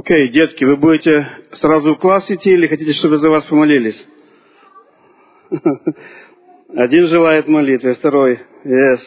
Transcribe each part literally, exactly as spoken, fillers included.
Окей, детки, вы будете сразу в класс идти или хотите, чтобы за вас помолились? Один желает молитвы, второй. Yes.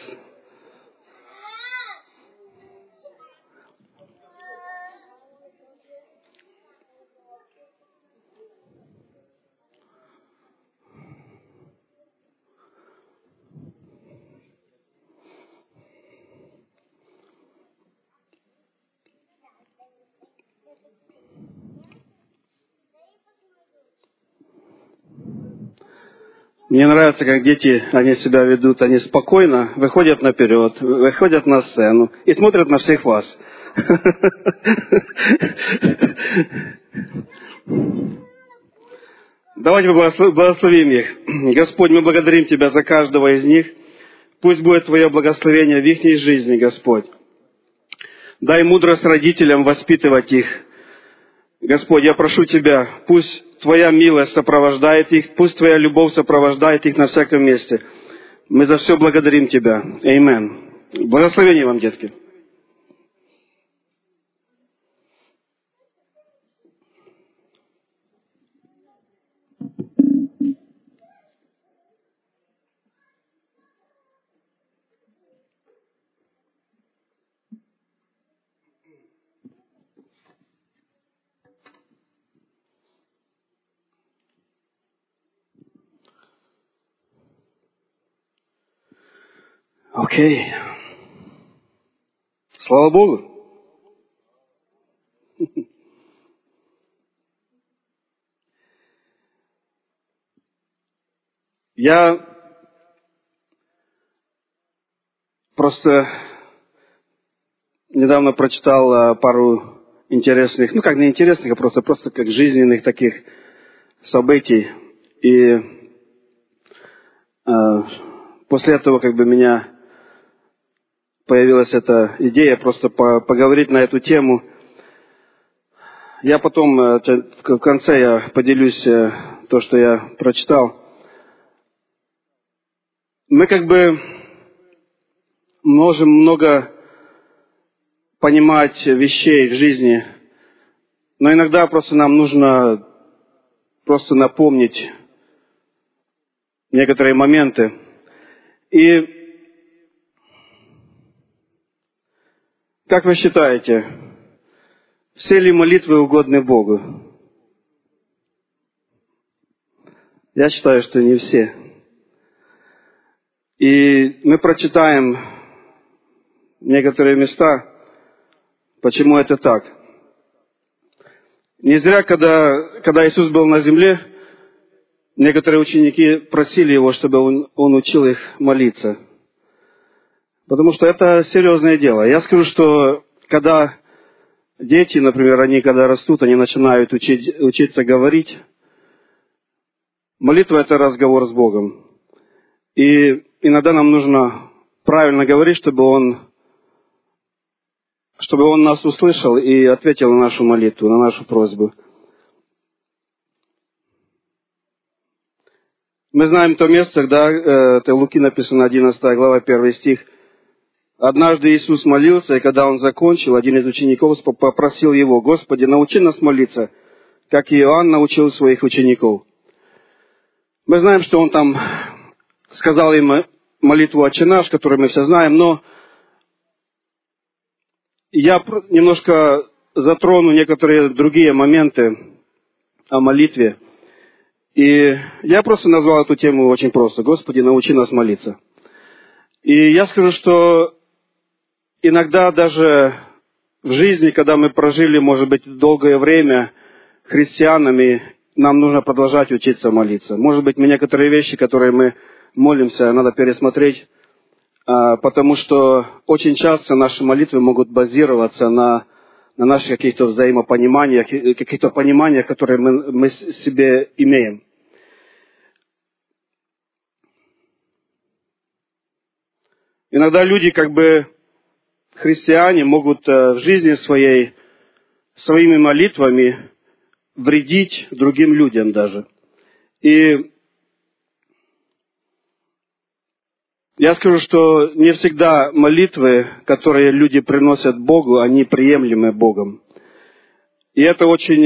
Мне нравится, как дети, они себя ведут, они спокойно выходят наперед, выходят на сцену и смотрят на всех вас. Давайте мы благословим их. Господь, мы благодарим Тебя за каждого из них. Пусть будет Твое благословение в их жизни, Господь. Дай мудрость родителям воспитывать их. Господь, я прошу Тебя, пусть Твоя милость сопровождает их, пусть Твоя любовь сопровождает их на всяком месте. Мы за все благодарим Тебя. Аминь. Благословение вам, детки. Окей. Слава Богу. Я просто недавно прочитал пару интересных, ну как не интересных, а просто, просто как жизненных таких событий. И э, после этого как бы меня появилась эта идея просто по, поговорить на эту тему. Я потом, э, в конце я поделюсь э, то, что я прочитал. Мы как бы можем много понимать вещей в жизни, но иногда просто нам нужно просто напомнить некоторые моменты. И как вы считаете, все ли молитвы угодны Богу? Я считаю, что не все. И мы прочитаем некоторые места, почему это так. Не зря, когда, когда Иисус был на земле, некоторые ученики просили Его, чтобы Он, он учил их молиться. Потому что это серьезное дело. Я скажу, что когда дети, например, они когда растут, они начинают учить, учиться говорить, молитва – это разговор с Богом. И иногда нам нужно правильно говорить, чтобы Он, чтобы Он нас услышал и ответил на нашу молитву, на нашу просьбу. Мы знаем то место, да, это в Луки написано, одиннадцатая глава, первый стих. «Однажды Иисус молился, и когда Он закончил, один из учеников попросил Его: Господи, научи нас молиться, как Иоанн научил своих учеников». Мы знаем, что Он там сказал им молитву «Отче наш», которую мы все знаем, но я немножко затрону некоторые другие моменты о молитве. И я просто назвал эту тему очень просто. «Господи, научи нас молиться». И я скажу, что иногда даже в жизни, когда мы прожили, может быть, долгое время христианами, нам нужно продолжать учиться молиться. Может быть, некоторые вещи, которые мы молимся, надо пересмотреть, потому что очень часто наши молитвы могут базироваться на, на наших каких-то взаимопониманиях, каких-то пониманиях, которые мы, мы себе имеем. Иногда люди, как бы христиане, могут в жизни своей своими молитвами вредить другим людям даже. И я скажу, что не всегда молитвы, которые люди приносят Богу, они приемлемы Богом. И это очень...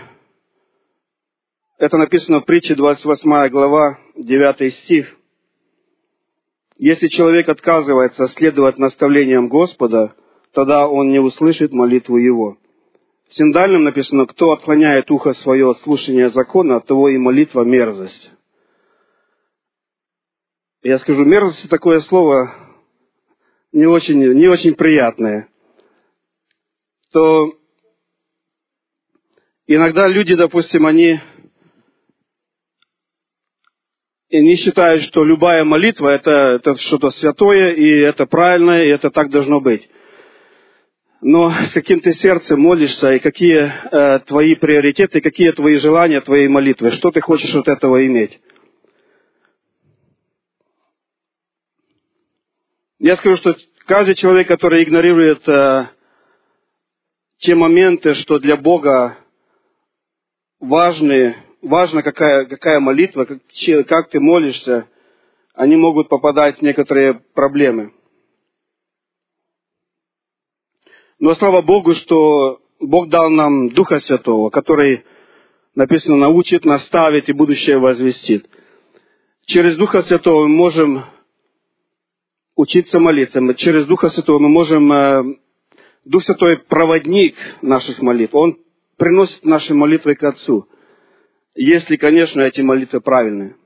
Это написано в притче, двадцать восьмая глава, девятый стих. «Если человек отказывается следовать наставлениям Господа, тогда он не услышит молитву его». В синдальном написано: «Кто отклоняет ухо свое от слушания закона, того и молитва мерзость». Я скажу, мерзость — такое слово не очень, не очень приятное. То иногда люди, допустим, они, они считают, что любая молитва это, это что-то святое, и это правильное, и это так должно быть. Но с каким ты сердцем молишься, и какие э, твои приоритеты, какие твои желания твоей молитвы, что ты хочешь от этого иметь. Я скажу, что каждый человек, который игнорирует э, те моменты, что для Бога важны, важна какая, какая молитва, как, как ты молишься, они могут попадать в некоторые проблемы. Но слава Богу, что Бог дал нам Духа Святого, который, написано, научит, наставит и будущее возвестит. Через Духа Святого мы можем учиться молиться. Через Духа Святого мы можем... Дух Святой — проводник наших молитв. Он приносит наши молитвы к Отцу. Если, конечно, эти молитвы правильные.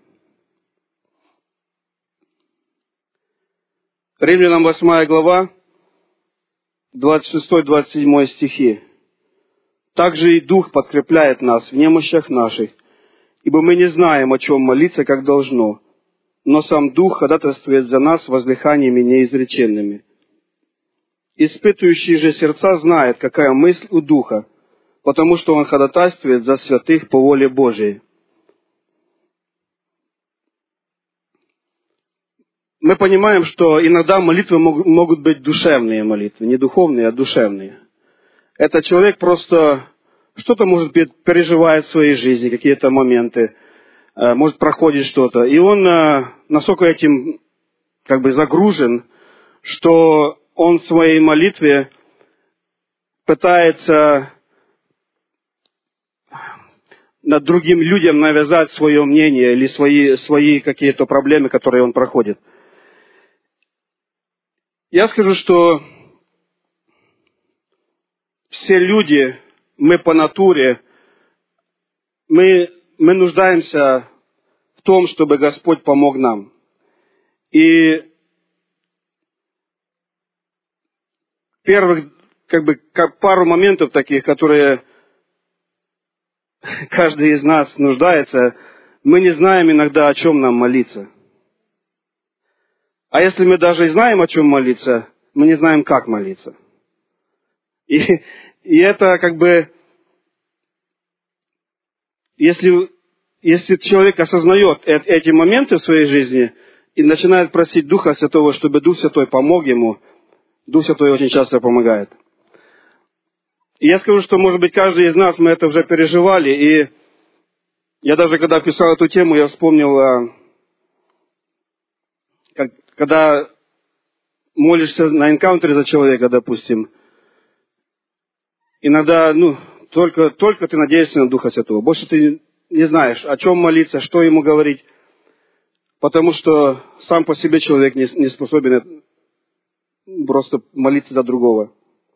Римлянам восьмая глава, двадцать шестой двадцать седьмой стихи. «Также и Дух подкрепляет нас в немощах наших, ибо мы не знаем, о чем молиться, как должно, но сам Дух ходатайствует за нас возлиханиями неизреченными. Испытывающий же сердца знает, какая мысль у Духа, потому что Он ходатайствует за святых по воле Божией». Мы понимаем, что иногда молитвы могут быть душевные молитвы, не духовные, а душевные. Это человек просто что-то, может быть, переживает в своей жизни, какие-то моменты, может, проходит что-то. И он настолько этим как бы загружен, что он в своей молитве пытается над другим людям навязать свое мнение или свои, свои какие-то проблемы, которые он проходит. Я скажу, что все люди, мы по натуре, мы, мы нуждаемся в том, чтобы Господь помог нам. И первых, как бы, как пару моментов таких, которые каждый из нас нуждается, мы не знаем иногда, о чем нам молиться. А если мы даже и знаем, о чем молиться, мы не знаем, как молиться. И, и это как бы, если, если человек осознает эти моменты в своей жизни и начинает просить Духа Святого, чтобы Дух Святой помог ему, Дух Святой очень часто помогает. И я скажу, что, может быть, каждый из нас, мы это уже переживали, и я даже, когда писал эту тему, я вспомнил, как, когда молишься на энкаунтере за человека, допустим, иногда, ну, только, только ты надеешься на Духа Святого. Больше ты не знаешь, о чем молиться, что ему говорить, потому что сам по себе человек не, не способен просто молиться за другого.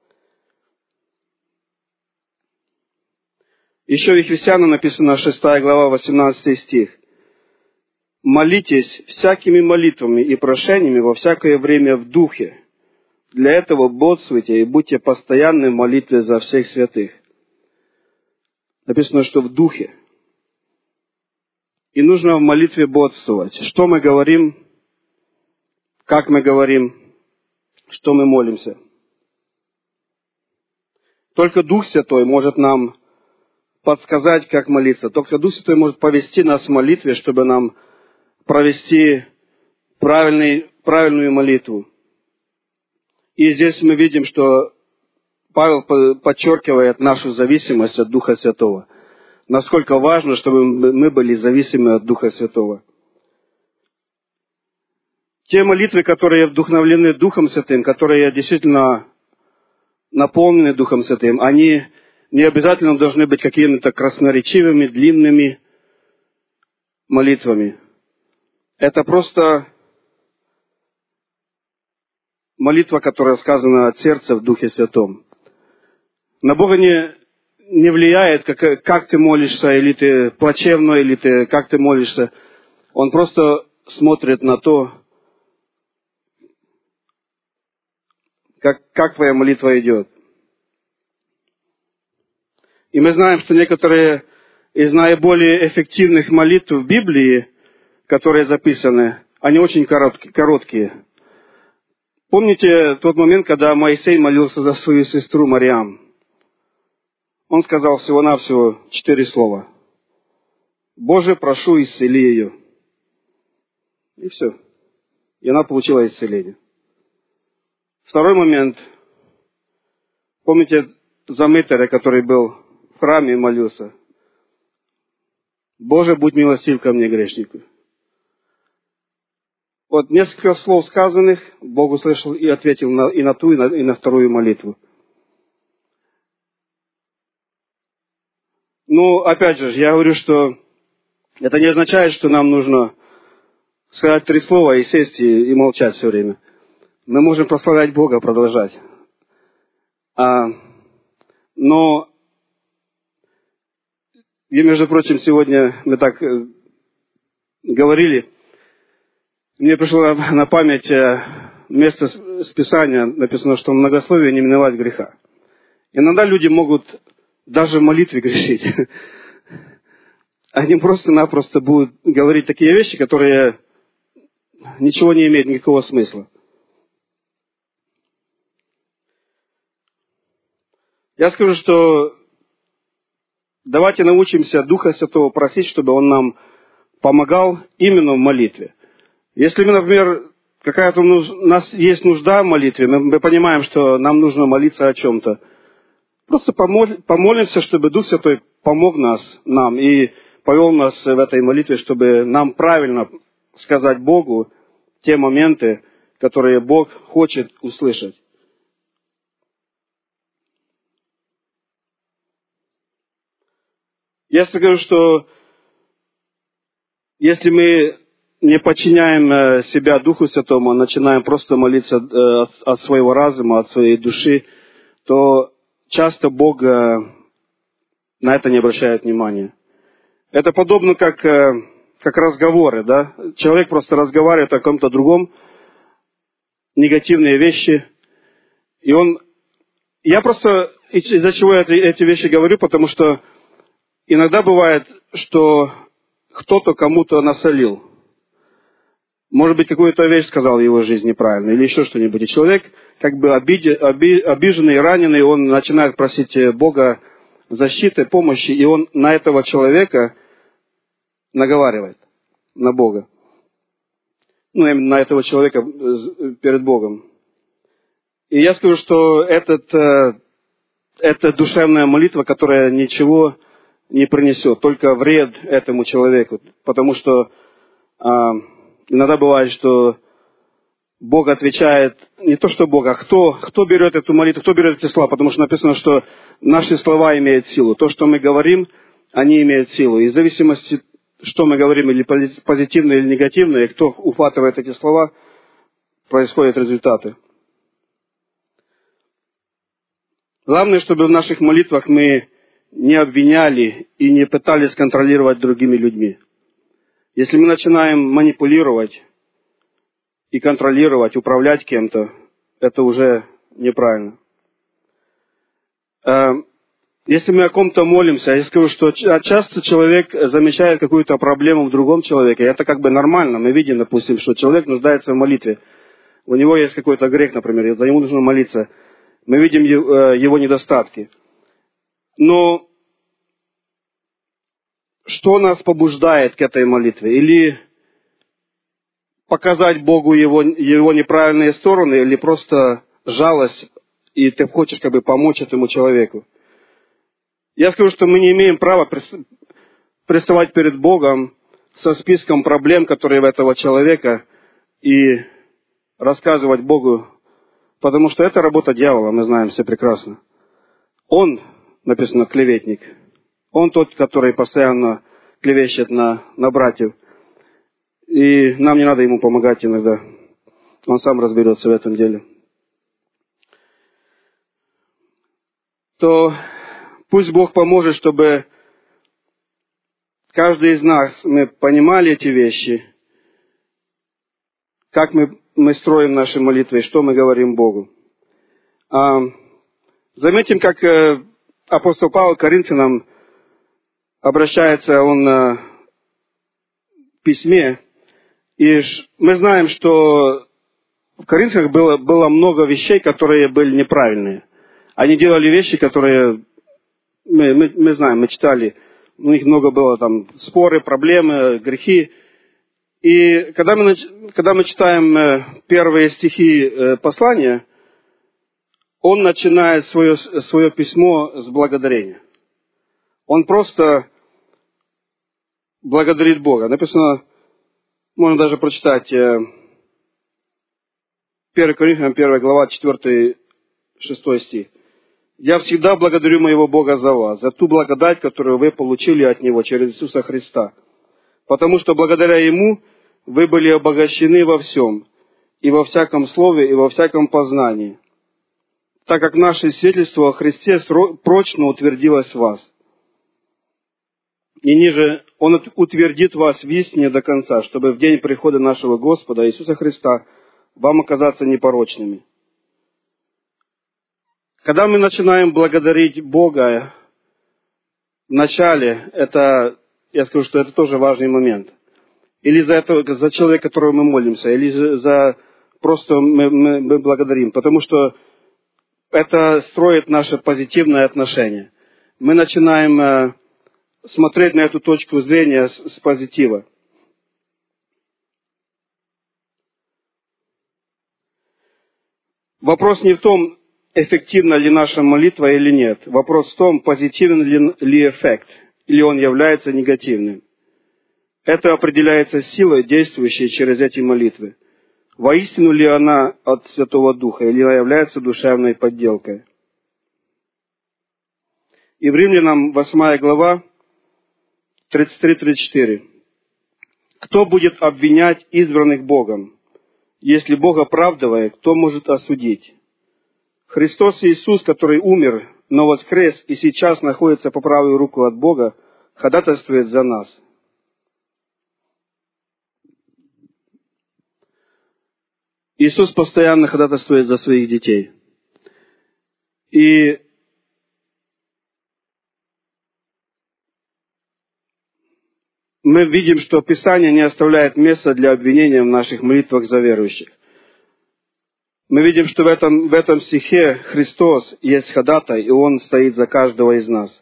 Еще в Ефесянам написано, шестая глава, восемнадцатый стих. «Молитесь всякими молитвами и прошениями во всякое время в Духе. Для этого бодрствуйте и будьте постоянны в молитве за всех святых». Написано, что в Духе. И нужно в молитве бодрствовать. Что мы говорим, как мы говорим, что мы молимся. Только Дух Святой может нам подсказать, как молиться. Только Дух Святой может повести нас в молитве, чтобы нам провести правильный, правильную молитву. И здесь мы видим, что Павел подчеркивает нашу зависимость от Духа Святого. Насколько важно, чтобы мы были зависимы от Духа Святого. Те молитвы, которые вдохновлены Духом Святым, которые действительно наполнены Духом Святым, они не обязательно должны быть какими-то красноречивыми, длинными молитвами. Это просто молитва, которая сказана от сердца в Духе Святом. На Бога не, не влияет, как, как ты молишься, или ты плачевно, или ты, как ты молишься. Он просто смотрит на то, как, как твоя молитва идет. И мы знаем, что некоторые из наиболее эффективных молитв в Библии, которые записаны, они очень короткие. Помните тот момент, когда Моисей молился за свою сестру Мариам? Он сказал всего-навсего четыре слова. «Боже, прошу, исцели ее». И все. И она получила исцеление. Второй момент. Помните за мытаря, который был в храме и молился? «Боже, будь милостив ко мне, грешнику». Вот несколько слов сказанных, Бог услышал и ответил на, и на ту, и на, и на вторую молитву. Ну, опять же, я говорю, что это не означает, что нам нужно сказать три слова и сесть и, и молчать все время. Мы можем прославлять Бога, продолжать. А, но, и, между прочим, сегодня мы так э, говорили, мне пришло на память место с Писания, написано, что многословие не миновать греха. Иногда люди могут даже в молитве грешить. Они просто-напросто будут говорить такие вещи, которые ничего не имеют никакого смысла. Я скажу, что давайте научимся Духа Святого просить, чтобы Он нам помогал именно в молитве. Если мы, например, какая-то у нас есть нужда в молитве, мы, мы понимаем, что нам нужно молиться о чем-то, просто помоль, помолимся, чтобы Дух Святой помог нас, нам и повел нас в этой молитве, чтобы нам правильно сказать Богу те моменты, которые Бог хочет услышать. Я скажу, что если мы не подчиняем себя Духу Святому, а начинаем просто молиться от своего разума, от своей души, то часто Бог на это не обращает внимания. Это подобно как, как разговоры, да? Человек просто разговаривает о ком-то другом, негативные вещи, и он... Я просто из-за чего я эти вещи говорю, потому что иногда бывает, что кто-то кому-то насолил. Может быть, какую-то вещь сказал в его жизни неправильно, или еще что-нибудь. И человек, как бы обиди, оби, обиженный, раненый, он начинает просить Бога защиты, помощи, и он на этого человека наговаривает, на Бога. Ну, именно на этого человека перед Богом. И я скажу, что этот, это душевная молитва, которая ничего не принесет, только вред этому человеку. Потому что а, иногда бывает, что Бог отвечает, не то что Бог, а кто, кто берет эту молитву, кто берет эти слова, потому что написано, что наши слова имеют силу. То, что мы говорим, они имеют силу. И в зависимости, что мы говорим, или позитивно, или негативно, и кто ухватывает эти слова, происходят результаты. Главное, чтобы в наших молитвах мы не обвиняли и не пытались контролировать другими людьми. Если мы начинаем манипулировать и контролировать, управлять кем-то, это уже неправильно. Если мы о ком-то молимся, я скажу, что часто человек замечает какую-то проблему в другом человеке, это как бы нормально. Мы видим, допустим, что человек нуждается в молитве. У него есть какой-то грех, например, за него нужно молиться. Мы видим его недостатки. Но что нас побуждает к этой молитве? Или показать Богу его, его неправильные стороны, или просто жалость, и ты хочешь как бы помочь этому человеку? Я скажу, что мы не имеем права приставать перед Богом со списком проблем, которые у этого человека, и рассказывать Богу, потому что это работа дьявола, мы знаем все прекрасно. Он написано клеветник. Он тот, который постоянно клевещет на, на братьев. И нам не надо ему помогать иногда. Он сам разберется в этом деле. То пусть Бог поможет, чтобы каждый из нас, мы понимали эти вещи, как мы, мы строим наши молитвы, и что мы говорим Богу. А, заметим, как э, апостол Павел к Коринфянам обращается он э, в письме, и мы знаем, что в Коринфянах было, было много вещей, которые были неправильные. Они делали вещи, которые, мы, мы, мы знаем, мы читали, у них много было там споры, проблемы, грехи. И когда мы, когда мы читаем первые стихи послания, он начинает свое, свое письмо с благодарения. Он просто благодарит Бога. Написано, можно даже прочитать первое Коринфянам, первая глава, четвёртый, шестой стих. «Я всегда благодарю моего Бога за вас, за ту благодать, которую вы получили от Него через Иисуса Христа, потому что благодаря Ему вы были обогащены во всем, и во всяком слове, и во всяком познании, так как наше свидетельство о Христе прочно утвердилось в вас. И ниже Он утвердит вас в истине до конца, чтобы в день прихода нашего Господа Иисуса Христа вам оказаться непорочными». Когда мы начинаем благодарить Бога в начале, это, я скажу, что это тоже важный момент. Или за, это, за человека, которого мы молимся, или за, за просто мы, мы, мы благодарим. Потому что это строит наше позитивное отношение. Мы начинаем э, смотреть на эту точку зрения с, с позитива. Вопрос не в том, эффективна ли наша молитва или нет. Вопрос в том, позитивен ли, ли эффект, или он является негативным. Это определяется силой, действующей через эти молитвы. Воистину ли она от Святого Духа, или она является душевной подделкой. И в Римлянам восьмая глава, тридцать три тридцать четыре. «Кто будет обвинять избранных Богом? Если Бог оправдывает, кто может осудить? Христос Иисус, который умер, но воскрес и сейчас находится по правую руку от Бога, ходатайствует за нас». Иисус постоянно ходатайствует за своих детей. И мы видим, что Писание не оставляет места для обвинения в наших молитвах за верующих. Мы видим, что в этом, в этом стихе Христос есть ходатай, и Он стоит за каждого из нас.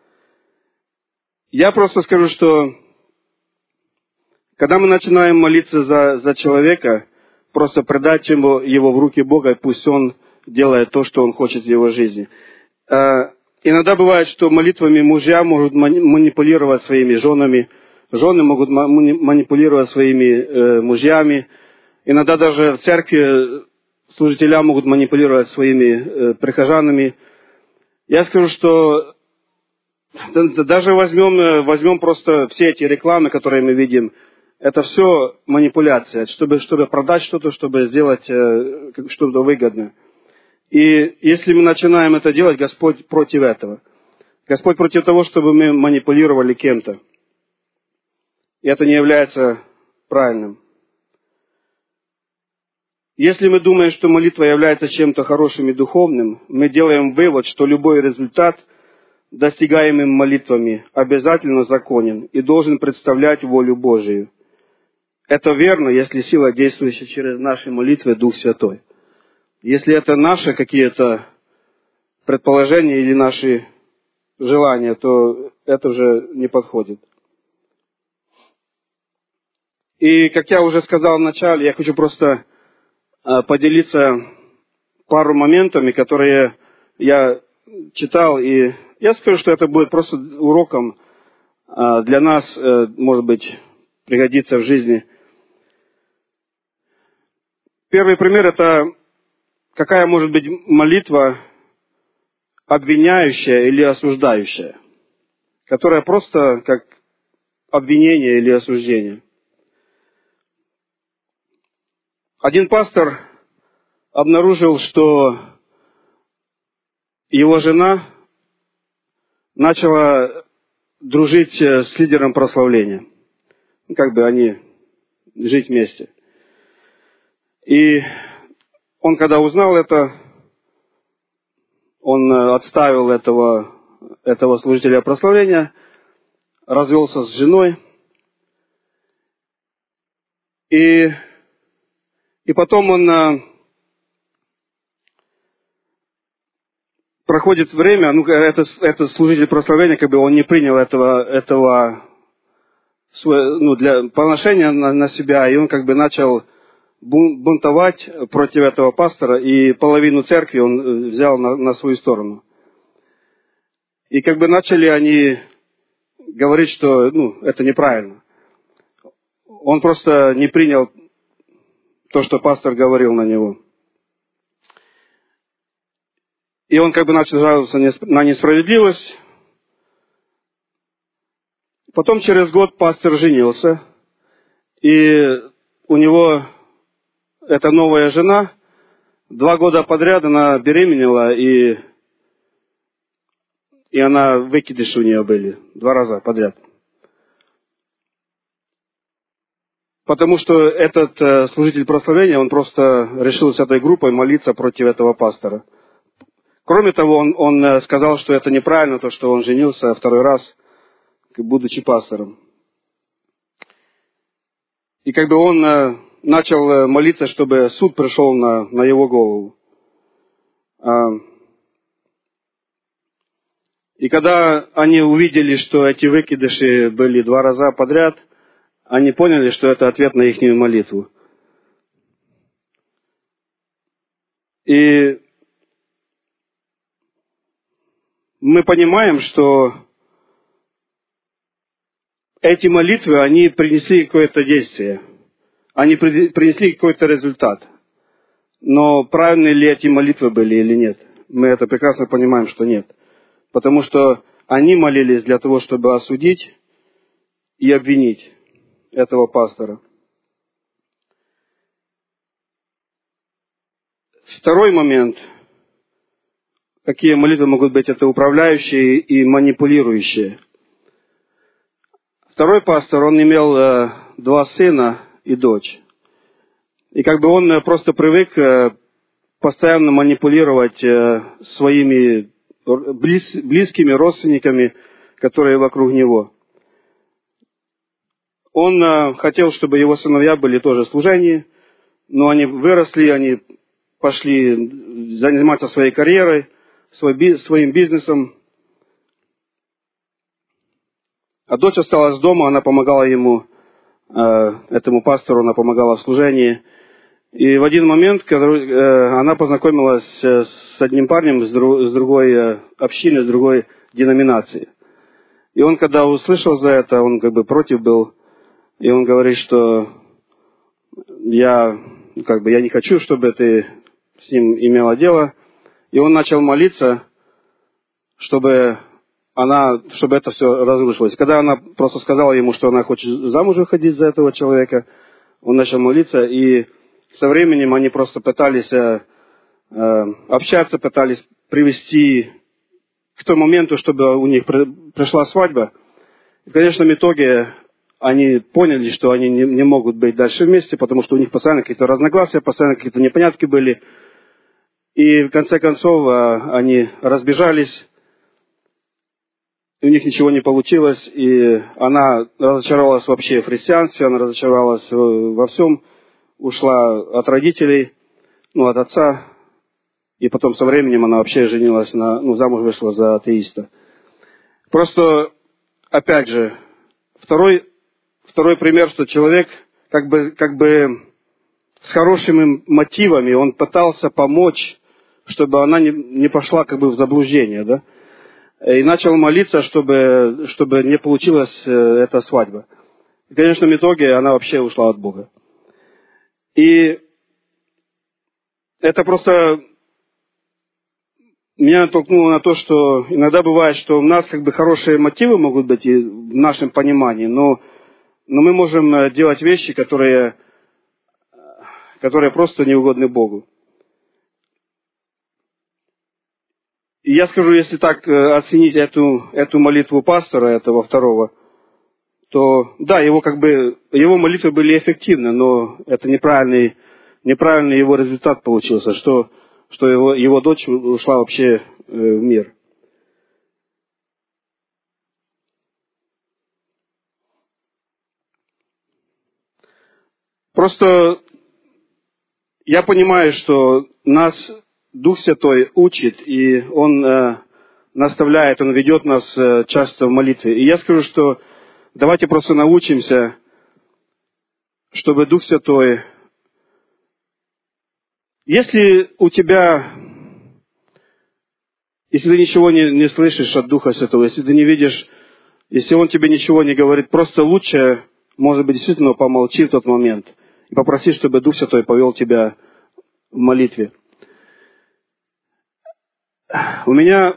Я просто скажу, что когда мы начинаем молиться за, за человека, просто предать ему, его в руки Бога, и пусть он делает то, что он хочет в его жизни. Э, иногда бывает, что молитвами мужья могут манипулировать своими женами, жены могут манипулировать своими э, мужьями. Иногда даже в церкви служителя могут манипулировать своими э, прихожанами. Я скажу, что даже возьмем, возьмем просто все эти рекламы, которые мы видим, это все манипуляция, чтобы, чтобы продать что-то, чтобы сделать э, что-то выгодное. И если мы начинаем это делать, Господь против этого. Господь против того, чтобы мы манипулировали кем-то. И это не является правильным. Если мы думаем, что молитва является чем-то хорошим и духовным, мы делаем вывод, что любой результат, достигаемый молитвами, обязательно законен и должен представлять волю Божию. Это верно, если сила, действующая через наши молитвы, Дух Святой. Если это наши какие-то предположения или наши желания, то это уже не подходит. И, как я уже сказал в начале, я хочу просто поделиться пару моментами, которые я читал, и я скажу, что это будет просто уроком для нас, может быть, пригодится в жизни. Первый пример — это какая может быть молитва обвиняющая или осуждающая, которая просто как обвинение или осуждение. Один пастор обнаружил, что его жена начала дружить с лидером прославления. Как бы они жить вместе. И он, когда узнал это, он отставил этого, этого служителя прославления, развелся с женой. И, и потом он проходит время, ну, этот, этот служитель прославления, как бы он не принял этого, этого ну, для поношения на, на себя, и он как бы начал бунтовать против этого пастора, и половину церкви он взял на, на свою сторону. И как бы начали они говорить, что ну, это неправильно. Он просто не принял то, что пастор говорил на него. И он как бы начал жаловаться на несправедливость. Потом через год пастор женился, и у него эта новая жена, два года подряд она беременела, и, и она выкидыши у нее были, два раза подряд. Потому что этот э, служитель прославления, он просто решил с этой группой молиться против этого пастора. Кроме того, он, он сказал, что это неправильно, то, что он женился второй раз, будучи пастором. И как бы он э, начал молиться, чтобы суд пришел на, на его голову. А, и когда они увидели, что эти выкидыши были два раза подряд, они поняли, что это ответ на их молитву. И мы понимаем, что эти молитвы, они принесли какое-то действие. Они принесли какой-то результат. Но правильные ли эти молитвы были или нет? Мы это прекрасно понимаем, что нет. Потому что они молились для того, чтобы осудить и обвинить этого пастора. Второй момент. Какие молитвы могут быть? Это управляющие и манипулирующие. Второй пастор, он имел э, два сына и дочь. И как бы он э, просто привык э, постоянно манипулировать э, своими близ, близкими родственниками, которые вокруг него. Он э, хотел, чтобы его сыновья были тоже в служении, но они выросли, они пошли заниматься своей карьерой, свой, своим бизнесом. А дочь осталась дома, она помогала ему, э, этому пастору, она помогала в служении. И в один момент, когда э, она познакомилась с одним парнем с, друг, с другой э, общины, с другой деноминации. И он, когда услышал за это, он как бы против был. И он говорит, что я, как бы, я не хочу, чтобы ты с ним имела дело. И он начал молиться, чтобы... Она, чтобы это все разрушилось. Когда она просто сказала ему, что она хочет замуж выходить за этого человека, он начал молиться, и со временем они просто пытались э, общаться, пытались привести к тому моменту, чтобы у них при, пришла свадьба. И в конечном итоге они поняли, что они не, не могут быть дальше вместе, потому что у них постоянно какие-то разногласия, постоянно какие-то непонятки были. И в конце концов э, они разбежались. У них ничего не получилось, и она разочаровалась вообще в христианстве, она разочаровалась во всем, ушла от родителей, ну, от отца, и потом со временем она вообще женилась на, ну, замуж вышла за атеиста. Просто, опять же, второй, второй пример, что человек как бы, как бы с хорошими мотивами, он пытался помочь, чтобы она не, не пошла как бы в заблуждение, да? И начал молиться, чтобы, чтобы не получилась эта свадьба. И в конечном итоге она вообще ушла от Бога. И это просто меня толкнуло на то, что иногда бывает, что у нас как бы хорошие мотивы могут быть и в нашем понимании, но, но мы можем делать вещи, которые, которые просто не угодны Богу. И я скажу, если так оценить эту, эту молитву пастора, этого второго, то да, его как бы, его молитвы были эффективны, но это неправильный, неправильный его результат получился, что, что его, его дочь ушла вообще в мир. Просто я понимаю, что нас Дух Святой учит, и Он э, наставляет, Он ведет нас э, часто в молитве. И я скажу, что давайте просто научимся, чтобы Дух Святой... Если у тебя... Если ты ничего не, не слышишь от Духа Святого, если ты не видишь, если Он тебе ничего не говорит, просто лучше, может быть, действительно помолчи в тот момент и попроси, чтобы Дух Святой повел тебя в молитве. У меня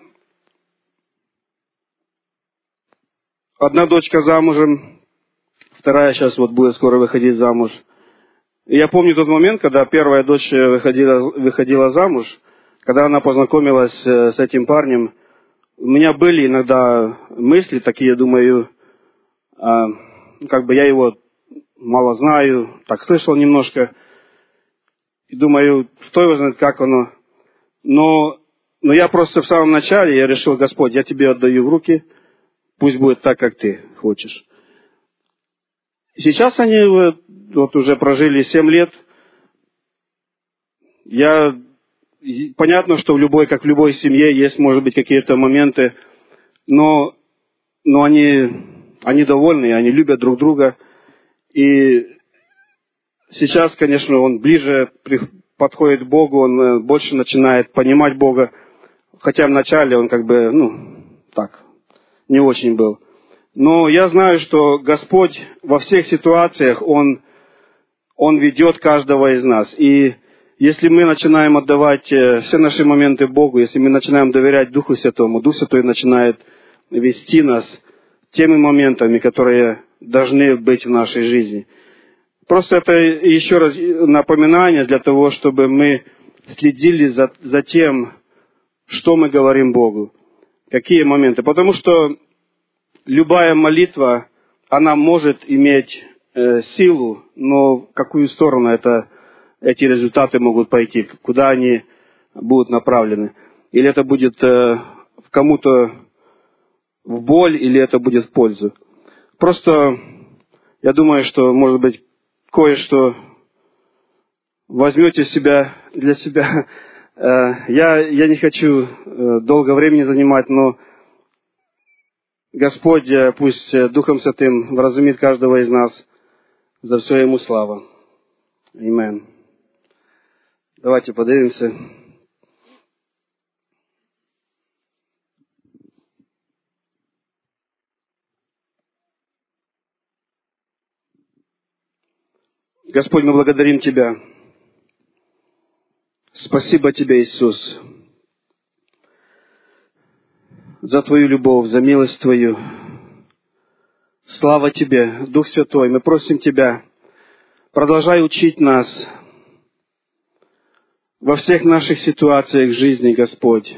одна дочка замужем, вторая сейчас вот будет скоро выходить замуж. И я помню тот момент, когда первая дочь выходила, выходила замуж, когда она познакомилась с этим парнем, у меня были иногда мысли такие, думаю, а, как бы я его мало знаю, так слышал немножко, и думаю, кто его знает, как оно. Но, но я просто в самом начале, я решил, Господь, я тебе отдаю в руки, пусть будет так, как ты хочешь. Сейчас они вот, вот уже прожили семь лет. Я, понятно, что в любой, как в любой семье, есть, может быть, какие-то моменты, но, но они, они довольны, они любят друг друга. И сейчас, конечно, он ближе подходит к Богу, он больше начинает понимать Бога, хотя вначале он как бы, ну, так, не очень был. Но я знаю, что Господь во всех ситуациях, Он, Он ведет каждого из нас. И если мы начинаем отдавать все наши моменты Богу, если мы начинаем доверять Духу Святому, Дух Святой начинает вести нас теми моментами, которые должны быть в нашей жизни. Просто это еще раз напоминание для того, чтобы мы следили за, за тем, что мы говорим Богу, какие моменты. Потому что любая молитва, она может иметь э, силу, но в какую сторону это, эти результаты могут пойти, куда они будут направлены. Или это будет э, кому-то в боль, или это будет в пользу. Просто я думаю, что, может быть, кое-что возьмете себя для себя. Я, я не хочу долго времени занимать, но Господь пусть Духом Святым вразумит каждого из нас. За все Ему слава. Аминь. Давайте подивимся. Господь, мы благодарим Тебя. Спасибо Тебе, Иисус, за Твою любовь, за милость Твою. Слава Тебе, Дух Святой. Мы просим Тебя, продолжай учить нас во всех наших ситуациях жизни, Господь.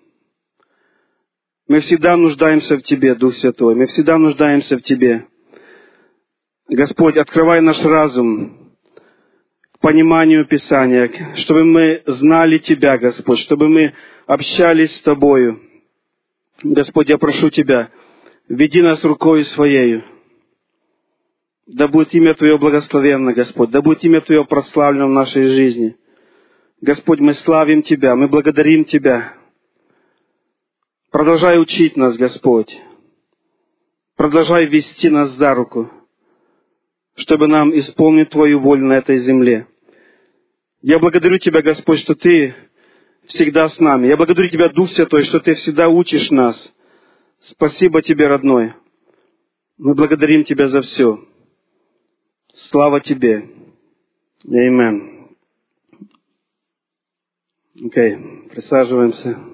Мы всегда нуждаемся в Тебе, Дух Святой. Мы всегда нуждаемся в Тебе. Господь, открывай наш разум к пониманию Писания, чтобы мы знали Тебя, Господь, чтобы мы общались с Тобою. Господь, я прошу Тебя, веди нас рукой Своею. Да будет имя Твое благословенно, Господь, да будет имя Твое прославлено в нашей жизни. Господь, мы славим Тебя, мы благодарим Тебя. Продолжай учить нас, Господь. Продолжай вести нас за руку, чтобы нам исполнить Твою волю на этой земле. Я благодарю Тебя, Господь, что Ты всегда с нами. Я благодарю Тебя, Дух Святой, что Ты всегда учишь нас. Спасибо Тебе, родной. Мы благодарим Тебя за все. Слава Тебе. Аминь. Окей, присаживаемся.